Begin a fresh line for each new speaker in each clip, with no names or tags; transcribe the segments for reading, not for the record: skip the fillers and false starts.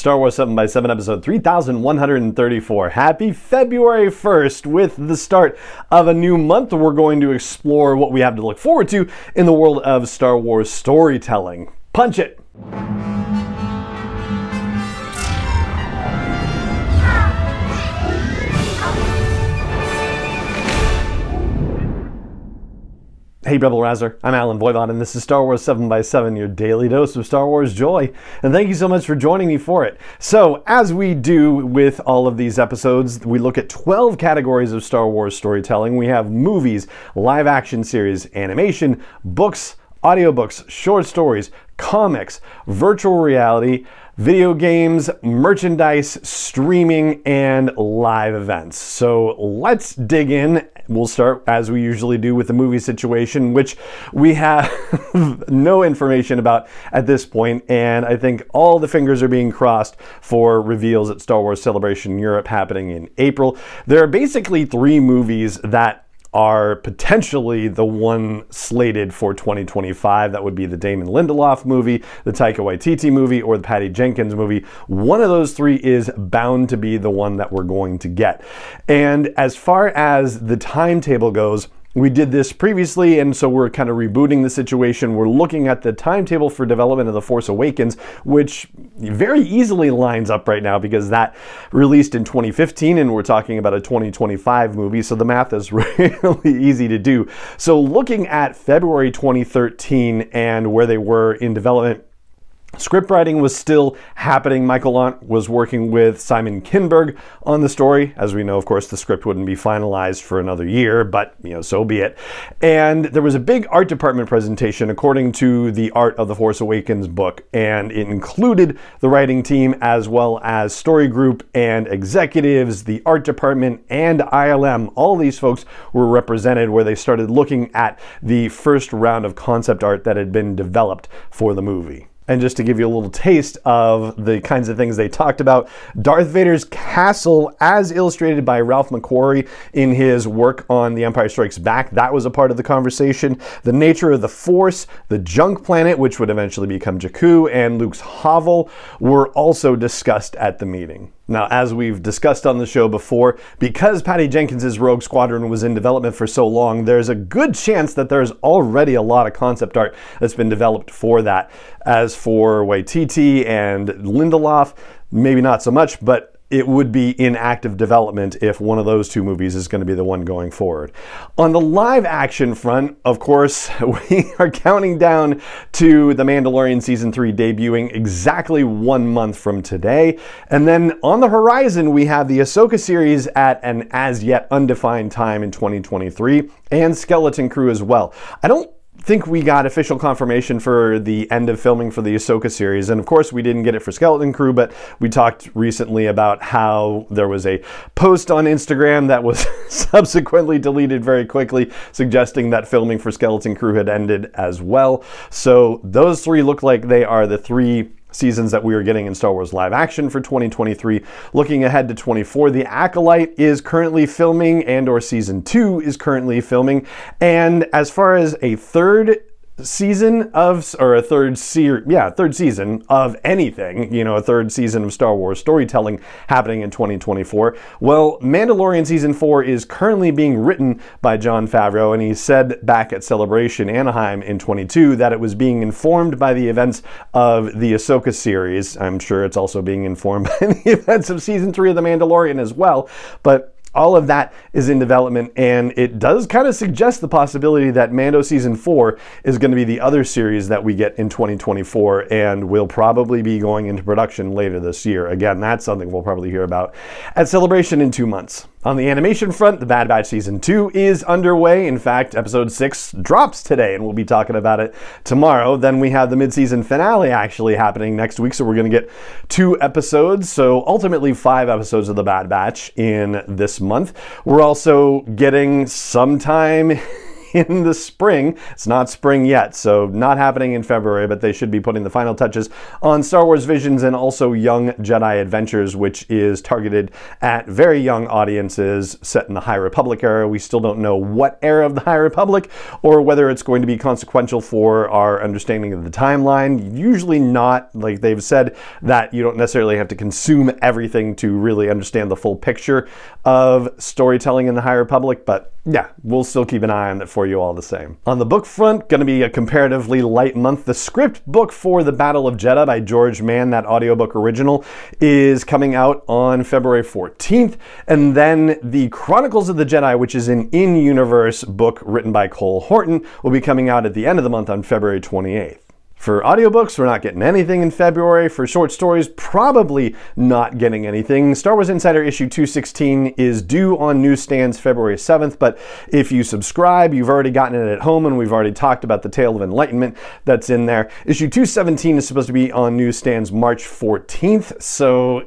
Star Wars 7x7 episode 3134. Happy February 1st with the start of a new month. We're going to explore what we have to look forward to in the world of Star Wars storytelling. Punch it! Hey Rebel Rouser, I'm Alan Voivod, and this is Star Wars 7x7, your daily dose of Star Wars joy. And thank you so much for joining me for it. So, as we do with all of these episodes, we look at 12 categories of Star Wars storytelling. We have movies, live action series, animation, books, audiobooks, short stories, comics, virtual reality, video games, merchandise, streaming, and live events. So let's dig in. We'll start, as we usually do, with the movie situation, which we have no information about at this point, and I think all the fingers are being crossed for reveals at Star Wars Celebration Europe happening in April. There are basically three movies that are potentially the one slated for 2025. That would be the Damon Lindelof movie, the Taika Waititi movie, or the Patty Jenkins movie. One of those three is bound to be the one that we're going to get. And as far as the timetable goes, we did this previously, and so we're kind of rebooting the situation. We're looking at the timetable for development of The Force Awakens, which very easily lines up right now because that released in 2015, and we're talking about a 2025 movie, so the math is really easy to do. So looking at February 2013 and where they were in development, script writing was still happening. Michael Lont was working with Simon Kinberg on the story. As we know, of course, the script wouldn't be finalized for another year, but, so be it. And there was a big art department presentation according to the Art of the Force Awakens book, and it included the writing team as well as story group and executives, the art department, and ILM. All these folks were represented where they started looking at the first round of concept art that had been developed for the movie. And just to give you a little taste of the kinds of things they talked about, Darth Vader's castle, as illustrated by Ralph McQuarrie in his work on The Empire Strikes Back, that was a part of the conversation. The nature of the Force, the junk planet, which would eventually become Jakku, and Luke's hovel were also discussed at the meeting. Now, as we've discussed on the show before, because Patty Jenkins' Rogue Squadron was in development for so long, there's a good chance that there's already a lot of concept art that's been developed for that. As for Waititi and Lindelof, maybe not so much, but it would be in active development if one of those two movies is going to be the one going forward. On the live action front, of course, we are counting down to The Mandalorian Season 3 debuting exactly 1 month from today. And then on the horizon, we have the Ahsoka series at an as yet undefined time in 2023, and Skeleton Crew as well. I don't think we got official confirmation for the end of filming for the Ahsoka series, and of course we didn't get it for Skeleton Crew, but we talked recently about how there was a post on Instagram that was subsequently deleted very quickly, suggesting that filming for Skeleton Crew had ended as well. So those three look like they are the three seasons that we are getting in Star Wars live action for 2023. Looking ahead to 24, The Acolyte is currently filming, and/or season 2 is currently filming. And as far as a third season of, or a third season of anything, a third season of Star Wars storytelling happening in 2024. Well, Mandalorian Season 4 is currently being written by Jon Favreau, and he said back at Celebration Anaheim in 22 that it was being informed by the events of the Ahsoka series. I'm sure it's also being informed by the events of Season 3 of The Mandalorian as well, but all of that is in development, and it does kind of suggest the possibility that Mando Season 4 is going to be the other series that we get in 2024 and will probably be going into production later this year. Again, that's something we'll probably hear about at Celebration in 2 months. On the animation front, The Bad Batch Season 2 is underway. In fact, Episode 6 drops today, and we'll be talking about it tomorrow. Then we have the mid-season finale actually happening next week, so we're going to get 2 episodes. So ultimately 5 episodes of The Bad Batch in this month. We're also getting sometime in the spring. It's not spring yet, so not happening in February, but they should be putting the final touches on Star Wars Visions and also Young Jedi Adventures, which is targeted at very young audiences set in the High Republic era. We still don't know what era of the High Republic or whether it's going to be consequential for our understanding of the timeline. Usually not. Like they've said that you don't necessarily have to consume everything to really understand the full picture of storytelling in the High Republic, but yeah, we'll still keep an eye on it for you all the same. On the book front, going to be a comparatively light month. The script book for The Battle of Jedha by George Mann, that audiobook original, is coming out on February 14th. And then the Chronicles of the Jedi, which is an in-universe book written by Cole Horton, will be coming out at the end of the month on February 28th. For audiobooks, we're not getting anything in February. For short stories, probably not getting anything. Star Wars Insider issue 216 is due on newsstands February 7th, but if you subscribe, you've already gotten it at home, and we've already talked about the Tale of Enlightenment that's in there. Issue 217 is supposed to be on newsstands March 14th, so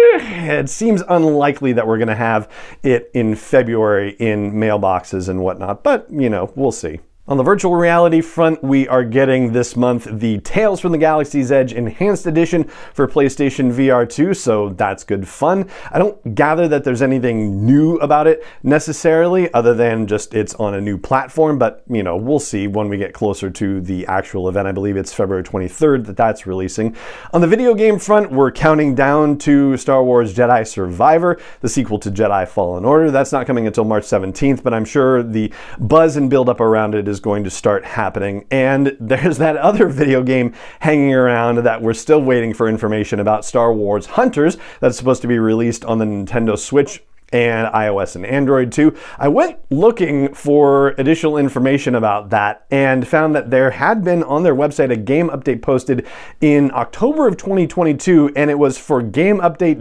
it seems unlikely that we're going to have it in February in mailboxes and whatnot, but, you know, we'll see. On the virtual reality front, we are getting this month the Tales from the Galaxy's Edge Enhanced Edition for PlayStation VR 2, so that's good fun. I don't gather that there's anything new about it necessarily, other than just it's on a new platform, but, you know, we'll see when we get closer to the actual event. I believe it's February 23rd that that's releasing. On the video game front, we're counting down to Star Wars Jedi Survivor, the sequel to Jedi Fallen Order. That's not coming until March 17th, but I'm sure the buzz and build-up around it is going to start happening. And there's that other video game hanging around that we're still waiting for information about, Star Wars Hunters, that's supposed to be released on the Nintendo Switch and iOS and Android too. I went looking for additional information about that and found that there had been on their website a game update posted in October of 2022, and it was for game update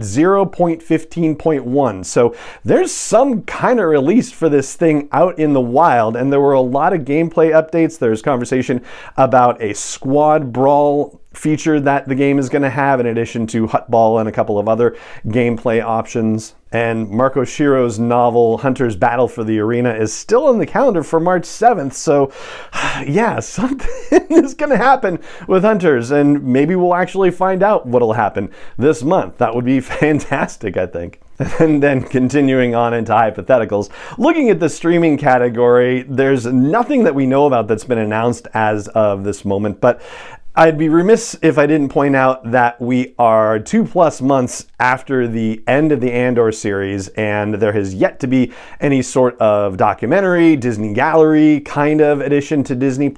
0.15.1. So there's some kind of release for this thing out in the wild, and there were a lot of gameplay updates. There's conversation about a squad brawl feature that the game is going to have, in addition to Huttball and a couple of other gameplay options. And Marco Shiro's novel Hunter's Battle for the Arena is still on the calendar for March 7th, so yeah, something is going to happen with Hunters, and maybe we'll actually find out what'll happen this month. That would be fantastic, I think. And then continuing on into hypotheticals, looking at the streaming category, there's nothing that we know about that's been announced as of this moment, but I'd be remiss if I didn't point out that we are 2+ months after the end of the Andor series, and there has yet to be any sort of documentary, Disney Gallery kind of addition to Disney+.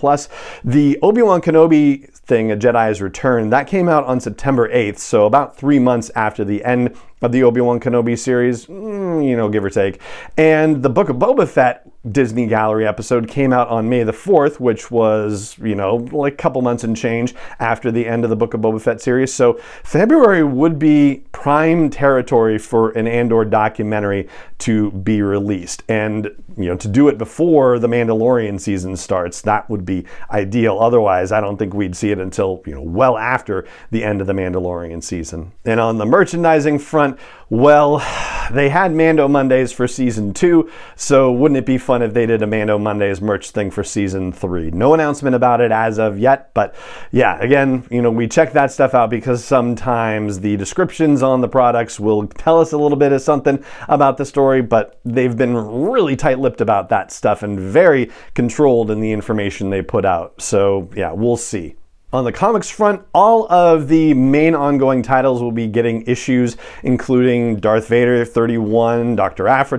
The Obi-Wan Kenobi thing, A Jedi's Return, that came out on September 8th, so about 3 months after the end of the Obi-Wan Kenobi series, you know, give or take. And the Book of Boba Fett Disney Gallery episode came out on May the 4th, which was, you know, like a couple months and change after the end of the Book of Boba Fett series. So February would be prime territory for an Andor documentary to be released. And, you know, to do it before the Mandalorian season starts, that would be ideal. Otherwise, I don't think we'd see it until, you know, well after the end of the Mandalorian season. And on the merchandising front, well, they had Mando Mondays for season 2, so wouldn't it be fun if they did a Mando Mondays merch thing for season 3? No announcement about it as of yet, but yeah, again, you know, we check that stuff out because sometimes the descriptions on the products will tell us a little bit of something about the story, but they've been really tight-lipped about that stuff and very controlled in the information they put out. So yeah, we'll see. On the comics front, all of the main ongoing titles will be getting issues, including Darth Vader 31, Dr. Aphra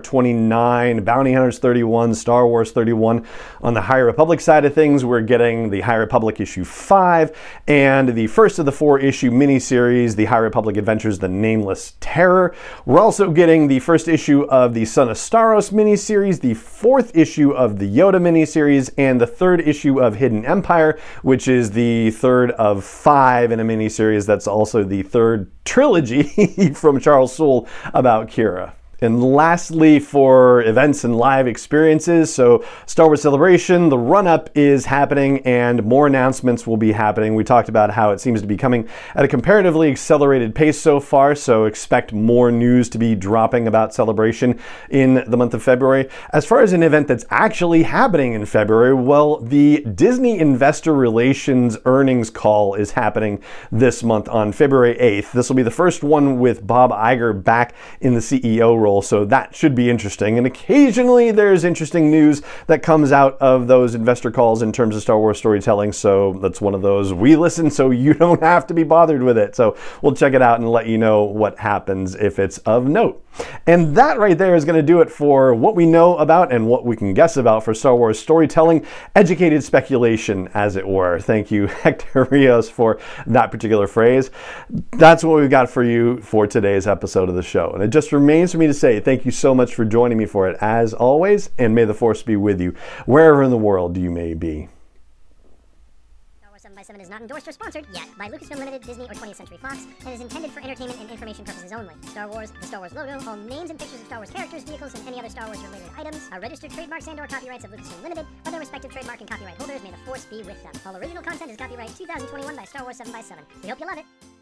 29, Bounty Hunters 31, Star Wars 31. On the High Republic side of things, we're getting the High Republic issue 5 and the first of the 4-issue miniseries, The High Republic Adventures: The Nameless Terror. We're also getting the first issue of the Son of Staros miniseries, the 4th issue of the Yoda miniseries, and the 3rd issue of Hidden Empire, which is the 3rd of 5 in a miniseries that's also the 3rd trilogy from Charles Soule about Kira. And lastly, for events and live experiences, so Star Wars Celebration, the run-up is happening and more announcements will be happening. We talked about how it seems to be coming at a comparatively accelerated pace so far, so expect more news to be dropping about Celebration in the month of February. As far as an event that's actually happening in February, well, the Disney Investor Relations earnings call is happening this month on February 8th. This will be the first one with Bob Iger back in the CEO role. So that should be interesting. And occasionally there's interesting news that comes out of those investor calls in terms of Star Wars storytelling. So that's one of those we listen so you don't have to be bothered with it. So we'll check it out and let you know what happens if it's of note. And that right there is going to do it for what we know about and what we can guess about for Star Wars storytelling, educated speculation, as it were. Thank you, Hector Rios, for that particular phrase. That's what we've got for you for today's episode of the show. And it just remains for me to say thank you so much for joining me for it, as always, and may the Force be with you, wherever in the world you may be.
7x7 is not endorsed or sponsored yet by Lucasfilm Limited, Disney, or 20th Century Fox, and is intended for entertainment and information purposes only. Star Wars, the Star Wars logo, all names and pictures of Star Wars characters, vehicles, and any other Star Wars-related items are registered trademarks and/or copyrights of Lucasfilm Limited, or their respective trademark and copyright holders. May the Force be with them. All original content is copyright 2021 by Star Wars 7x7. We hope you love it.